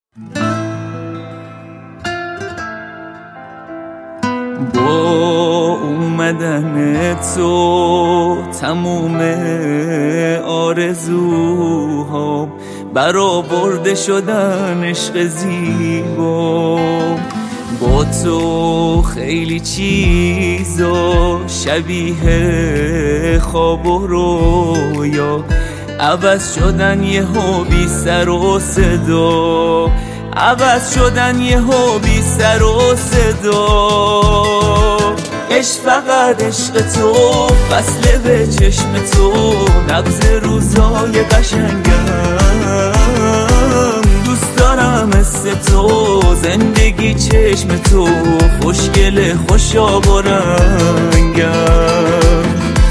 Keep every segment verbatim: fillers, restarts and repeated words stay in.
با اومدن تو تموم آرزوها برآورده شدن عشق زیبا. با تو خیلی چیزا شبیه خواب و رویا عوض شدن یهو بی سر و صدا، عوض شدن یهو بی سر و صدا. عشق فقط عشق تو، فصل به چشم تو، نبض روزای قشنگم. دوست دارم مثل تو، زندگی چشم تو، خوشگل خوشاب و رنگم.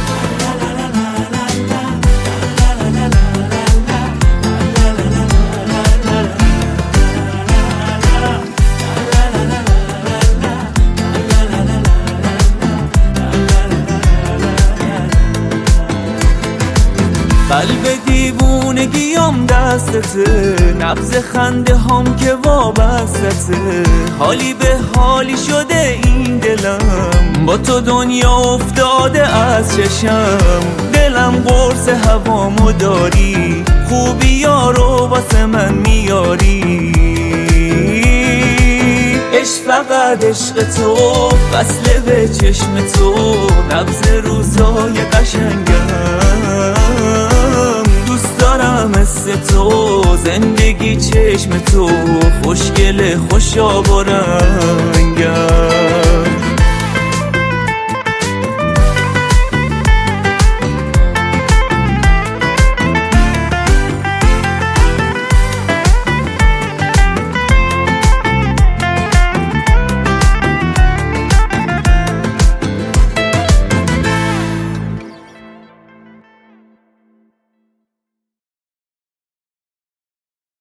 قلب دیوونگیم دستته، نبض خنده هم که وابستته. حالی به حالی شده این دلم، با تو دنیا افتاده از چشم. دلم قرص هوامو داری، خوبی رو واسه من میاری. عشق فقط عشق تو، فصل به چشم تو، نبض روزای قشنگم. دوست دارم مثل تو، زندگی چشم تو، خوشگل خوشاب و رنگم.